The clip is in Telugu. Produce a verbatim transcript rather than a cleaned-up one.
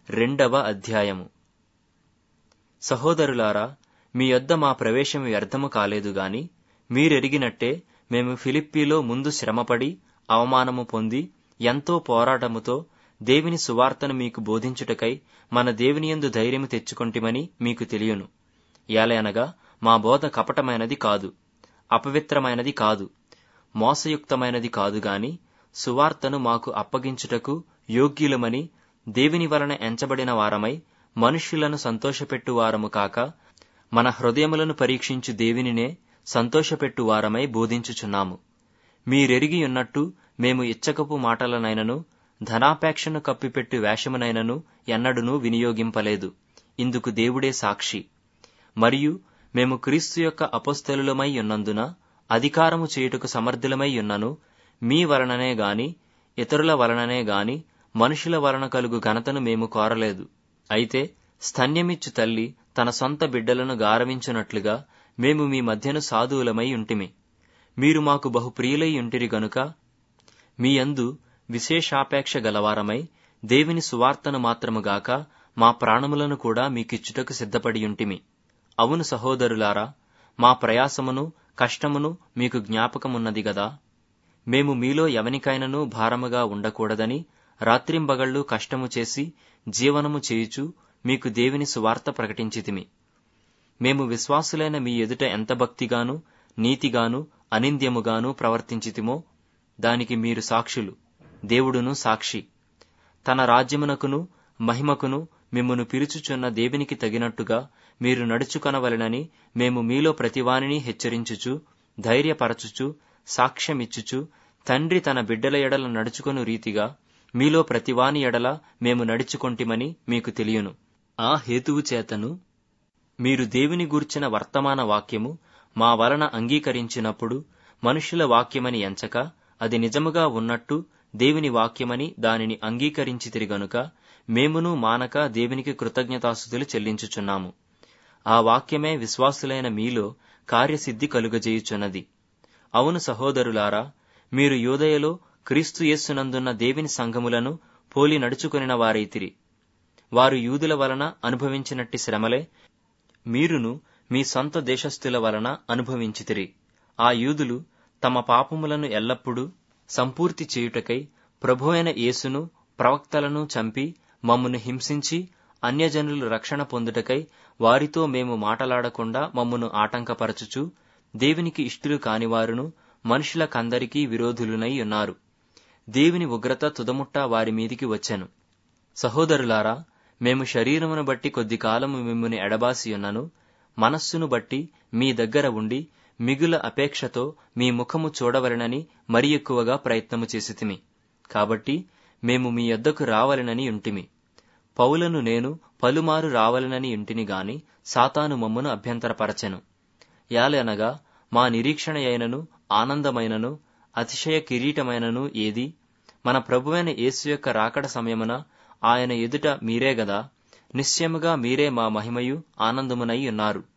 రెండవ అధ్యాయము. సహోదరులారా, మీ యొద్ద మా ప్రవేశం వ్యర్థము కాలేదు గాని మీరెరిగినట్టే మేము ఫిలిప్పీలో ముందు శ్రమపడి అవమానము పొంది ఎంతో పోరాటముతో దేవుని సువార్తను మీకు బోధించుటకై మన దేవునియందు ధైర్యము తెచ్చుకొంటిమని మీకు తెలియను. ఏలయనగా మా బోధ కపటమైనది కాదు, అపవిత్రమైనది కాదు, మోసయుక్తమైనది కాదు గాని సువార్తను మాకు అప్పగించుటకు యోగ్యులమని దేవుని వలన ఎంచబడిన వారమై మనుష్యులను సంతోషపెట్టువారము కాక మన హృదయములను పరీక్షించు దేవునినే సంతోషపెట్టువారమై బోధించుచున్నాము. మీరెరిగియున్నట్టు మేము ఇచ్చకపు మాటలనైనను ధనాపేక్షను కప్పిపెట్టు వేషమునైనను ఎన్నడునూ వినియోగింపలేదు. ఇందుకు దేవుడే సాక్షి. మరియు మేము క్రీస్తు యొక్క అపొస్తలులమై ఉన్నందున అధికారము చేయుటకు సమర్థులమై ఉన్నను మీ వలననే గాని ఇతరుల వలననే గాని మనుషుల వలన కలుగు ఘనతను మేము కోరలేదు. అయితే స్తన్యమిచ్చు తల్లి తన సొంత బిడ్డలను గారవించునట్లుగా మేము మీ మధ్యను సాధువులమై ఉంటిమి. మీరు మాకు బహు ప్రియులై ఉంటిరి గనుక మీ యందు విశేషాపేక్ష గలవారమై దేవుని సువార్తను మాత్రముగాక మా ప్రాణములను కూడా మీకిచ్చుటకు సిద్ధపడియుంటిమి. అవును సహోదరులారా, మా ప్రయాసమును కష్టమును మీకు జ్ఞాపకమున్నది గదా. మేము మీలో ఎవనికైనను భారముగా ఉండకూడదని రాత్రింబగళ్లు కష్టము చేసి జీవనము చేయుచు మీకు దేవుని సువార్త ప్రకటించితిమి. మేము విశ్వాసులైన మీ ఎదుట ఎంత భక్తిగాను నీతిగాను అనింద్యముగాను ప్రవర్తించితిమో దానికి మీరు సాక్షులు, దేవుడును సాక్షి. తన రాజ్యమునకును మహిమకును మిమ్మును పిలుచుచున్న దేవునికి తగినట్టుగా మీరు నడుచుకొనవలెనని మేము మీలో ప్రతివానిని హెచ్చరించుచు ధైర్యపరచుచు సాక్ష్యమిచ్చుచు తండ్రి తన బిడ్డల ఎడల నడుచుకొను రీతిగా మీలో ప్రతివాని ఎడల మేము నడుచుకొంటిమని మీకు తెలియను. ఆ హేతువు చేతను మీరు దేవుని గూర్చిన వర్తమాన వాక్యము మా వలన అంగీకరించినప్పుడు మనుషుల వాక్యమని ఎంచక అది నిజముగా ఉన్నట్టు దేవుని వాక్యమని దానిని అంగీకరించితిరి గనుక మేమును మానక దేవునికి కృతజ్ఞతాస్తుతులు చెల్లించుచున్నాము. ఆ వాక్యమే విశ్వాసులైన మీలో కార్యసిద్ధి కలుగజేయుచున్నది. అవును సహోదరులారా, మీరు యూదయలో క్రీస్తు యేస్సునందున్న దేవుని సంఘములను పోలి నడుచుకొనిన వారైతిరి. వారు యూదుల వలన అనుభవించినట్టి శ్రమలే మీరును మీ సొంత దేశస్థుల వలన అనుభవించితిరి. ఆ యూదులు తమ పాపములను ఎల్లప్పుడూ సంపూర్తి చేయుటకై ప్రభువైన యేసును ప్రవక్తలను చంపి మమ్మును హింసించి అన్యజనులు రక్షణ పొందుటకై వారితో మేము మాటలాడకుండా మమ్మును ఆటంకపరచుచు దేవునికి ఇష్టులు కానివారును మనుషులకందరికీ విరోధులునై ఉన్నారు. దేవుని ఉగ్రత తుదముట్ట వారి మీదికి వచ్చెను. సహోదరులారా, మేము శరీరమును బట్టి కొద్ది కాలము మిమ్ముని ఎడబాసియున్నను మనస్సును బట్టి మీ దగ్గర ఉండి మిగుల అపేక్షతో మీ ముఖము చూడవలెనని మరి ఎక్కువగా ప్రయత్నము చేసితిమి. కాబట్టి మేము మీ యొద్దకు రావలెనని యుంటిమి. పౌలను నేను పలుమారు రావలెనని యుంటిని గాని సాతాను మమ్మును అభ్యంతరపరచెను. యాలనగా మా నిరీక్షణ అయినను ఆనందమైనను అతిశయ కిరీటమైనను ఏది? మన ప్రభువైన యేసు యొక్క రాకడ సమయమున ఆయన ఎదుట మీరే గదా. నిశ్చయముగా మీరే మా మహిమయు ఆనందమునై ఉన్నారు.